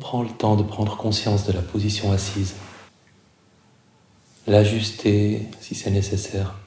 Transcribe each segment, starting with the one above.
prend le temps de prendre conscience de la position assise, l'ajuster si c'est nécessaire.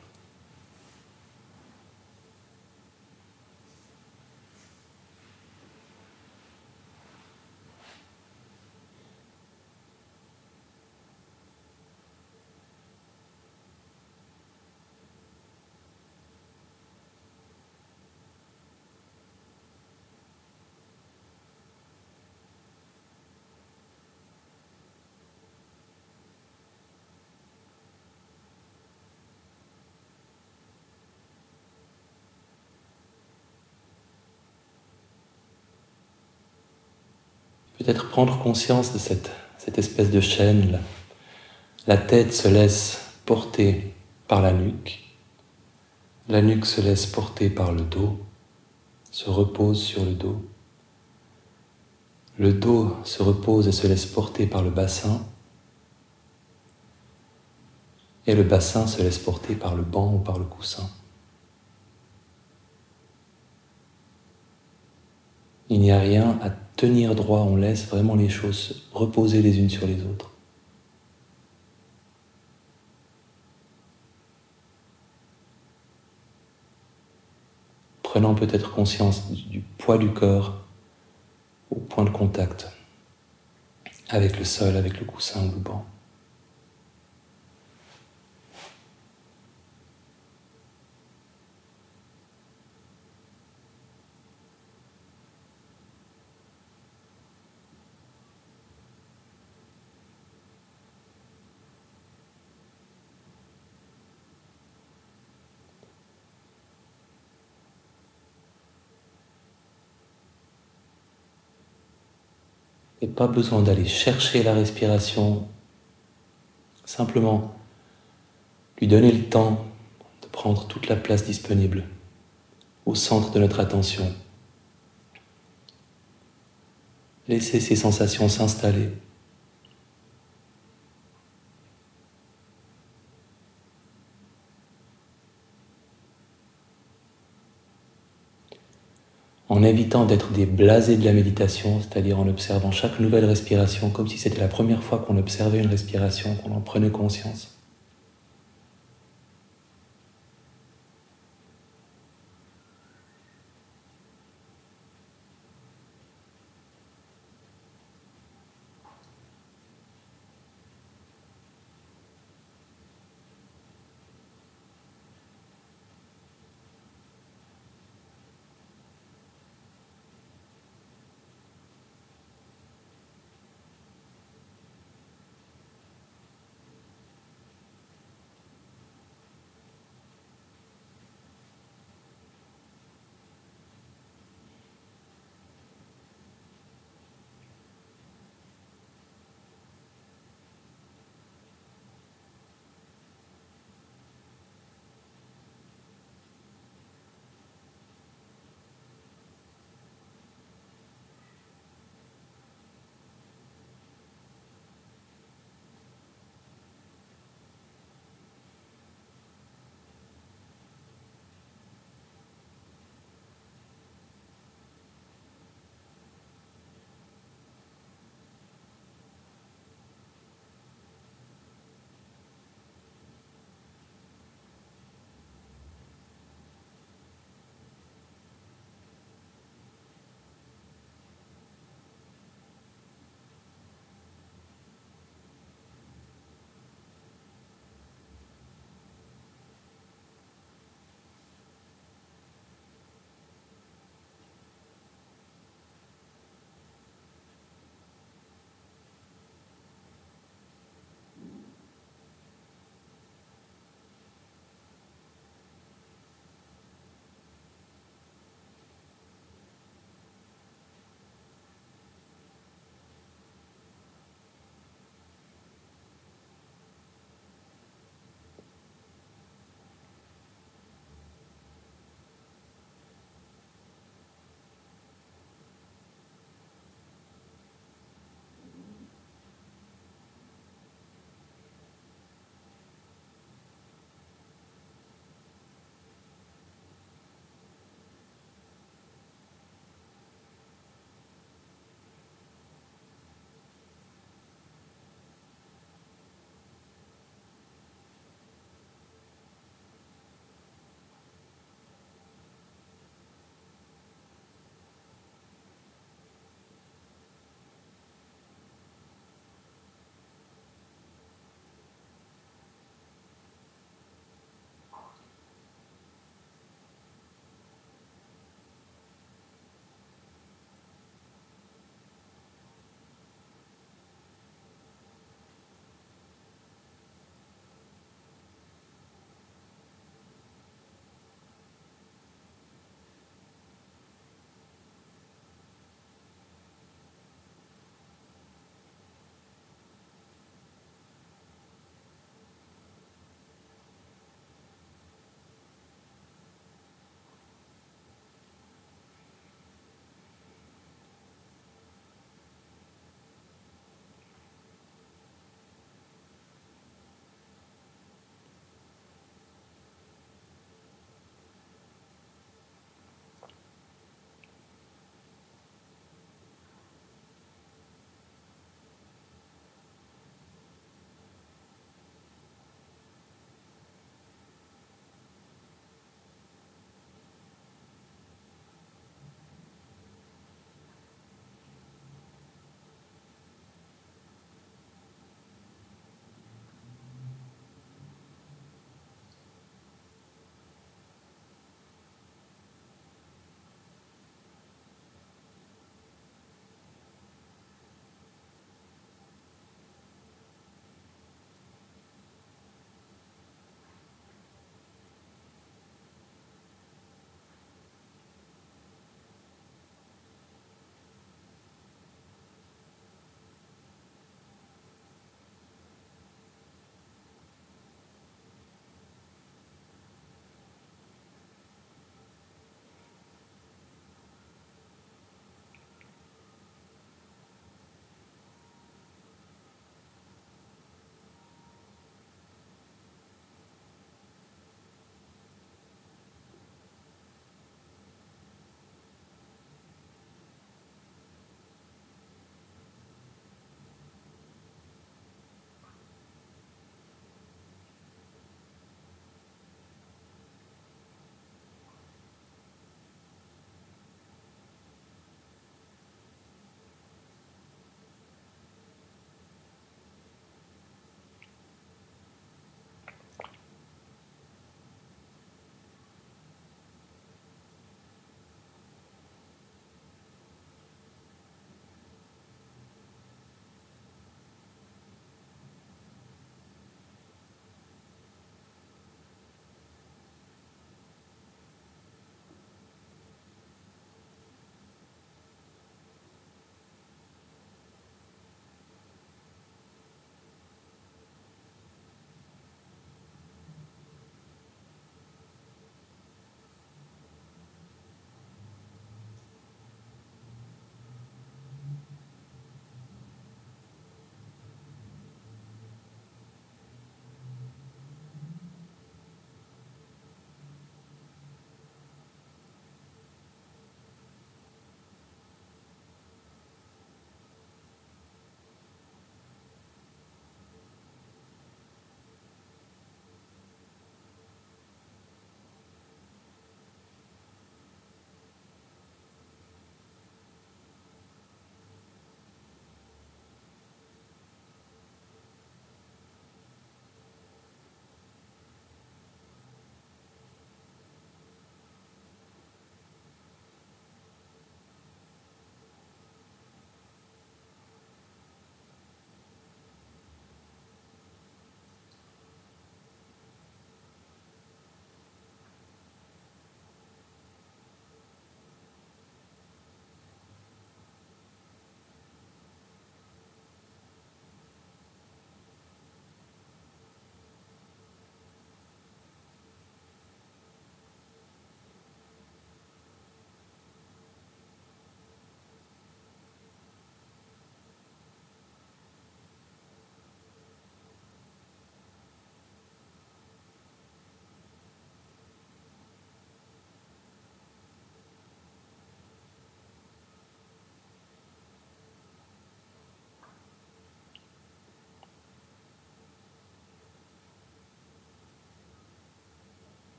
Peut-être prendre conscience de cette espèce de chaîne là. La tête se laisse porter par la nuque se laisse porter par le dos, se repose sur le dos se repose et se laisse porter par le bassin, et le bassin se laisse porter par le banc ou par le coussin. Il n'y a rien à tenir droit, on laisse vraiment les choses reposer les unes sur les autres. Prenant peut-être conscience du poids du corps au point de contact avec le sol, avec le coussin ou le banc. Et pas besoin d'aller chercher la respiration, simplement lui donner le temps de prendre toute la place disponible au centre de notre attention. Laisser ces sensations s'installer. En évitant d'être des blasés de la méditation, c'est-à-dire en observant chaque nouvelle respiration comme si c'était la première fois qu'on observait une respiration, qu'on en prenait conscience.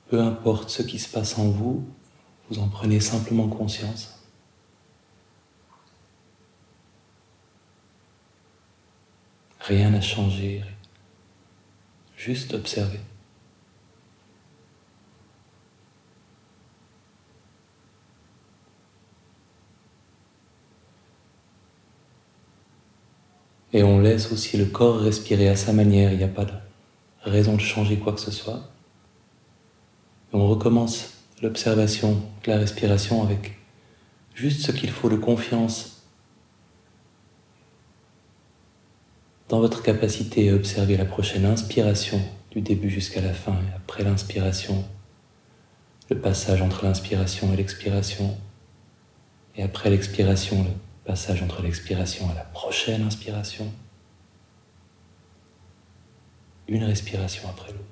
Peu importe ce qui se passe en vous, vous en prenez simplement conscience. Rien n'a changé, juste observer. Et on laisse aussi le corps respirer à sa manière, il n'y a pas de raison de changer quoi que ce soit. Et on recommence l'observation de la respiration avec juste ce qu'il faut de confiance dans votre capacité à observer la prochaine inspiration du début jusqu'à la fin et après l'inspiration, le passage entre l'inspiration et l'expiration et après l'expiration, le passage entre l'expiration et la prochaine inspiration, une respiration après l'autre.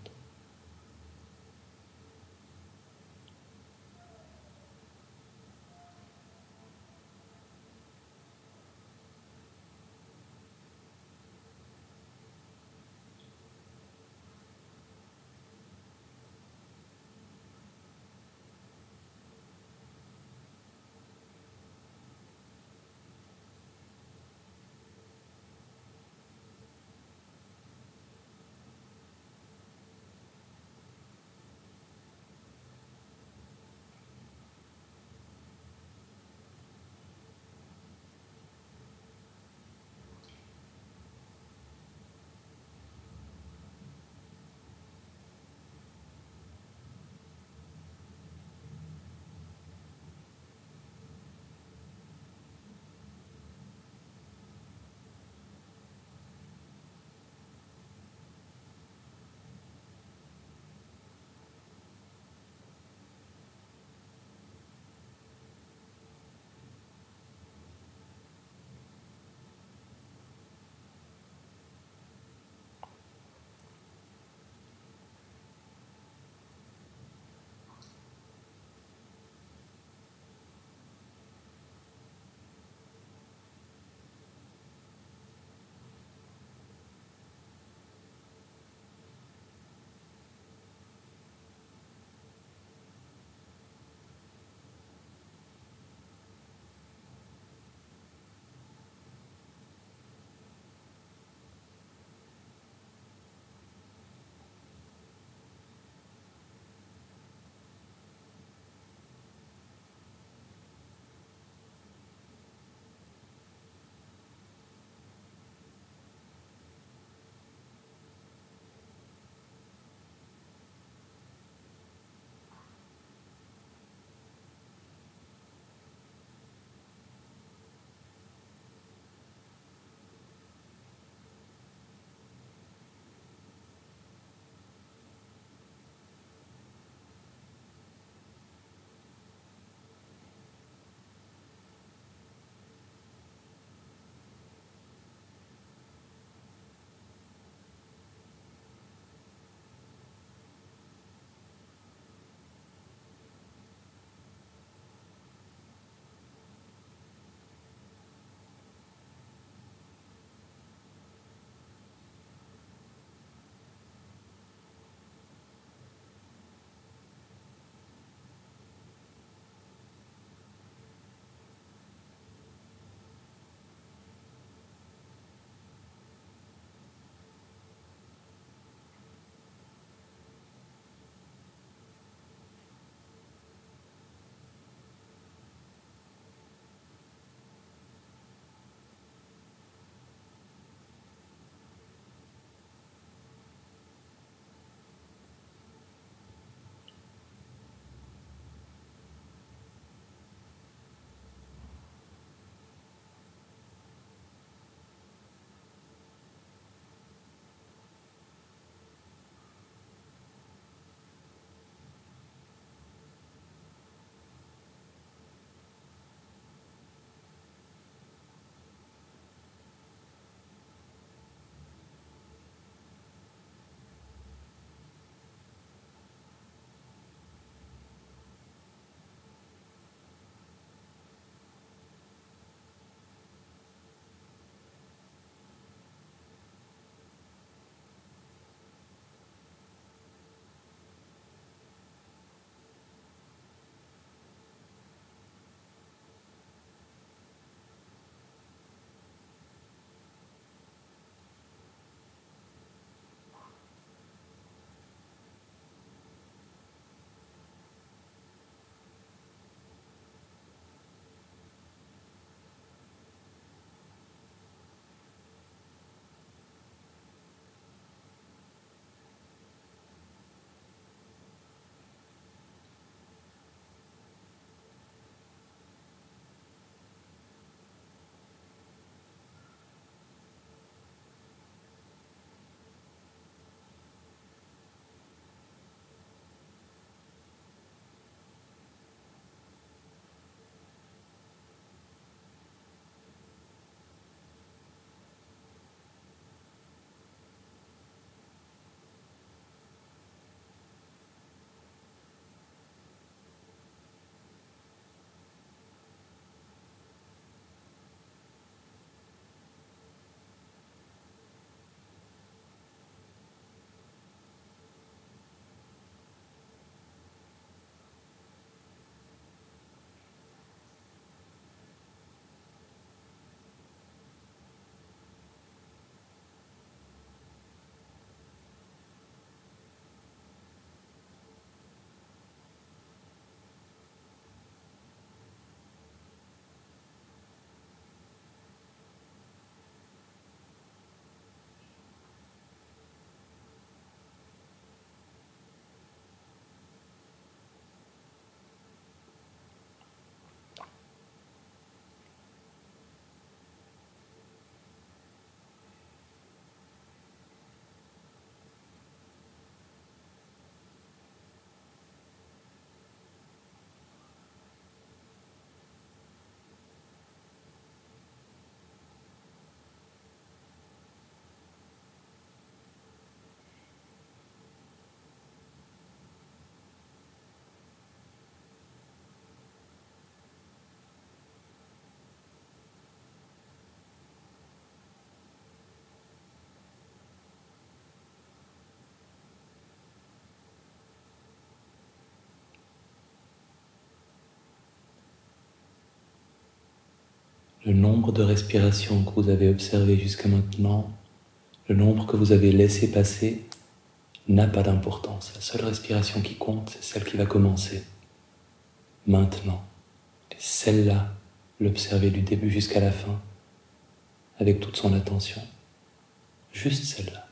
le nombre de respirations que vous avez observées jusqu'à maintenant, le nombre que vous avez laissé passer, n'a pas d'importance. La seule respiration qui compte, c'est celle qui va commencer maintenant. Et celle-là, l'observer du début jusqu'à la fin, avec toute son attention. Juste celle-là.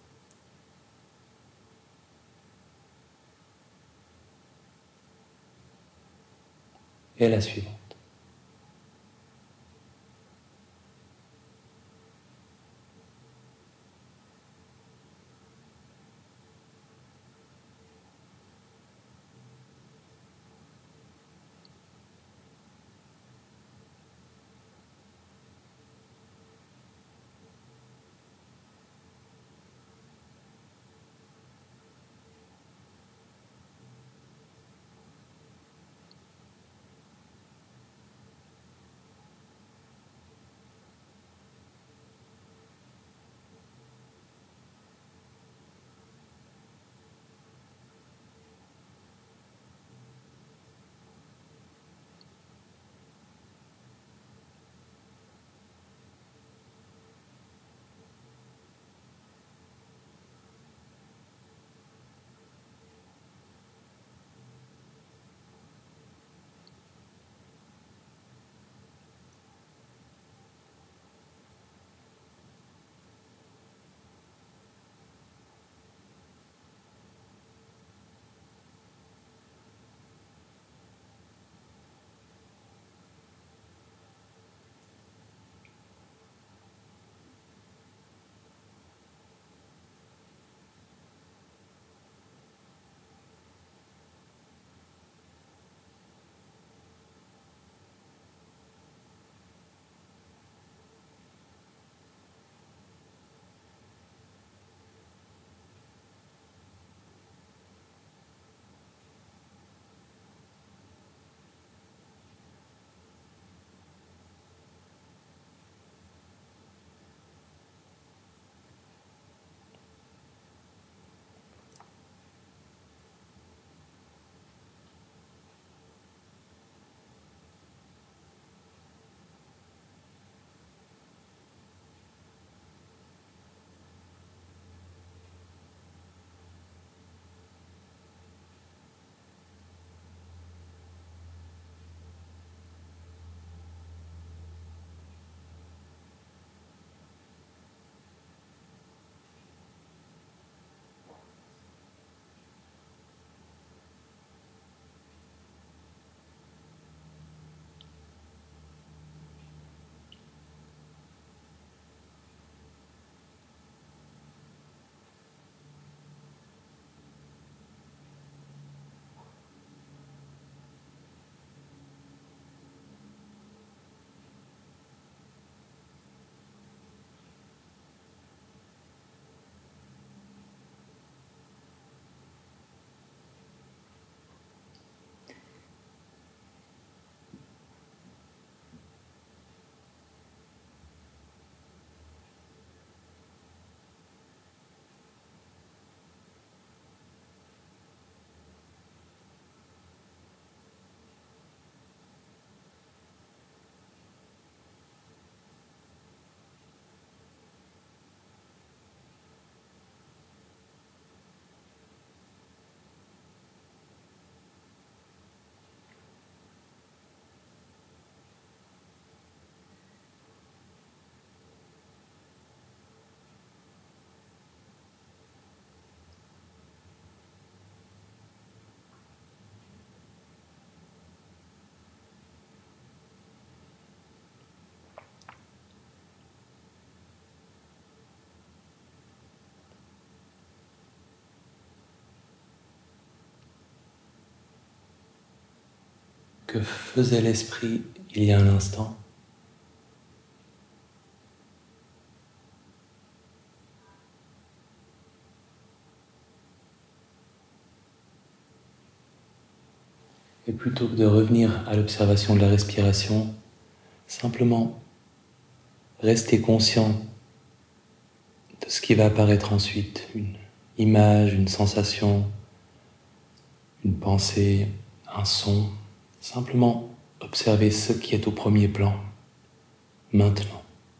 Et la suivante. Que faisait l'esprit il y a un instant? Et plutôt que de revenir à l'observation de la respiration, simplement rester conscient de ce qui va apparaître ensuite, une image, une sensation, une pensée, un son. Simplement observer ce qui est au premier plan. maintenant.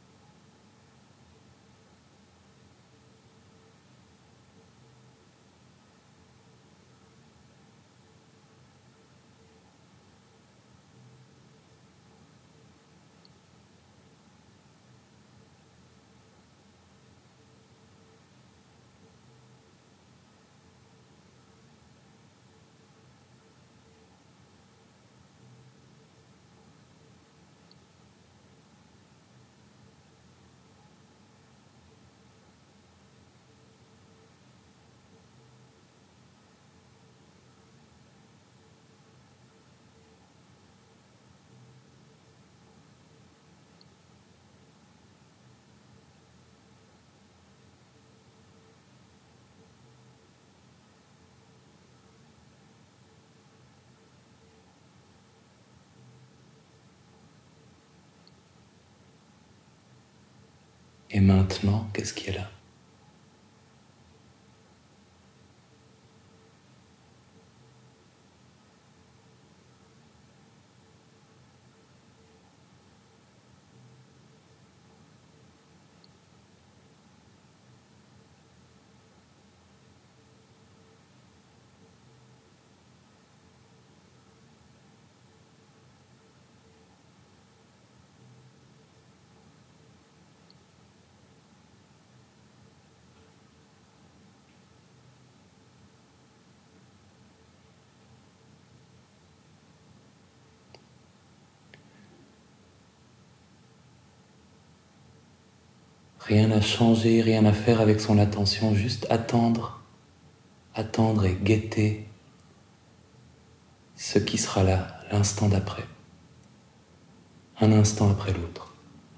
Et maintenant, qu'est-ce qui est là? Rien à changer, rien à faire avec son attention, juste attendre, attendre et guetter ce qui sera là l'instant d'après, un instant après l'autre.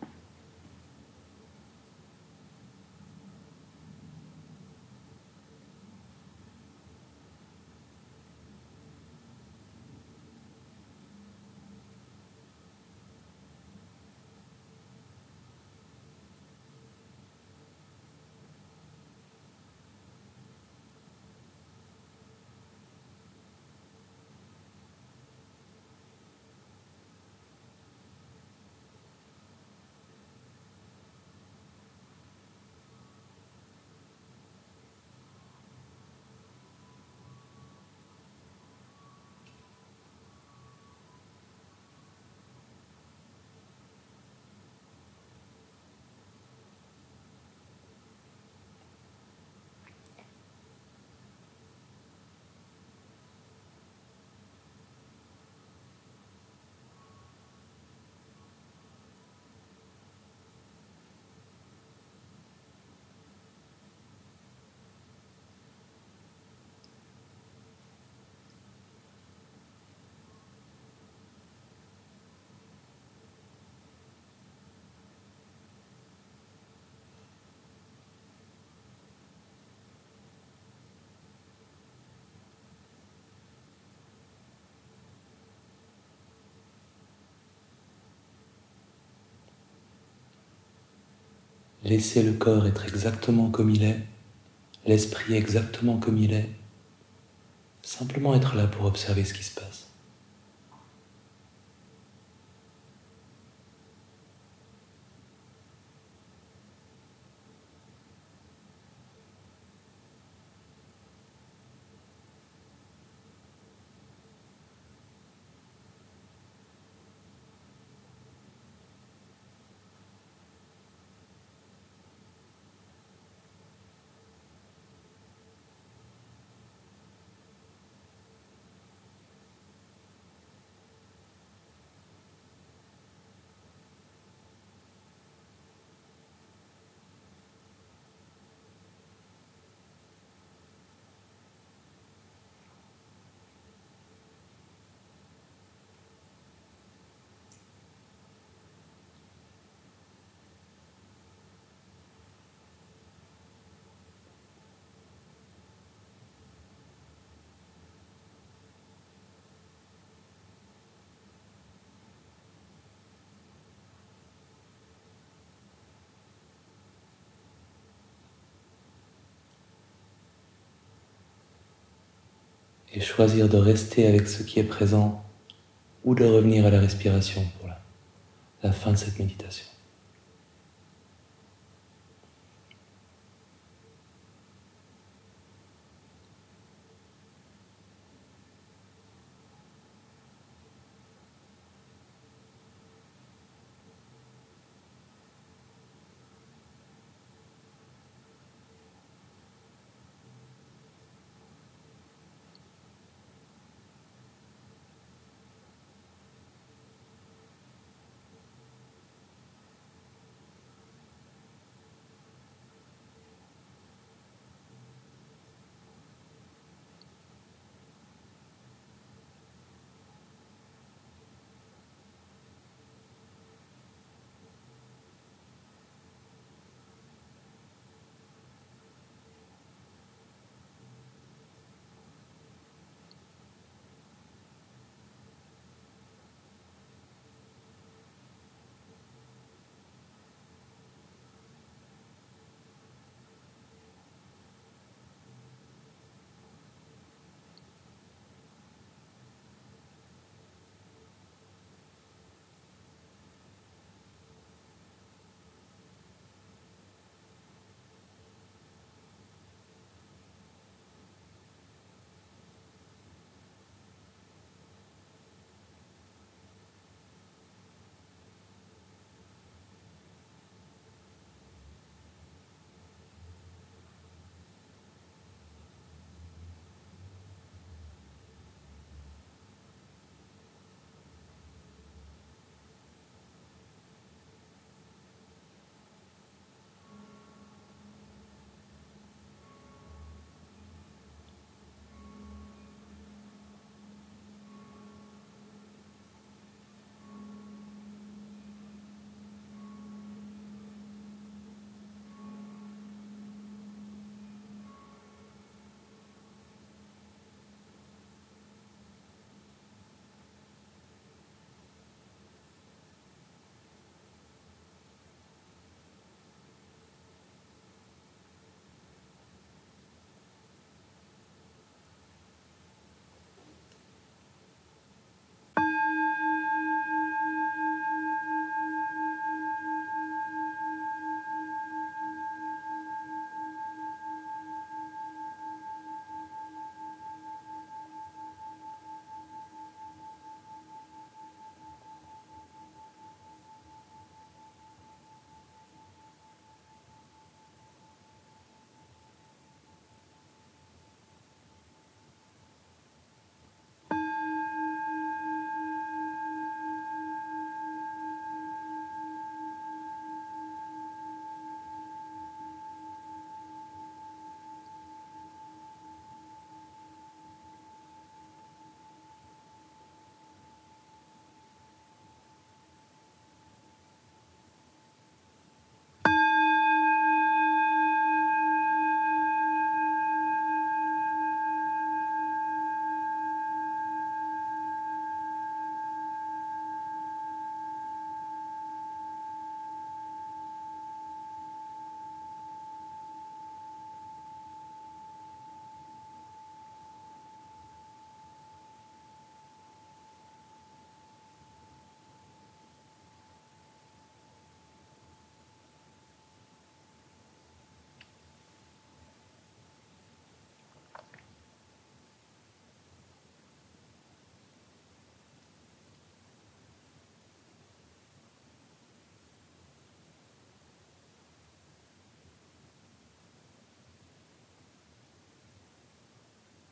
Laissez le corps être exactement comme il est, l'esprit exactement comme il est, simplement être là pour observer ce qui se passe. Et choisir de rester avec ce qui est présent ou de revenir à la respiration pour la fin de cette méditation.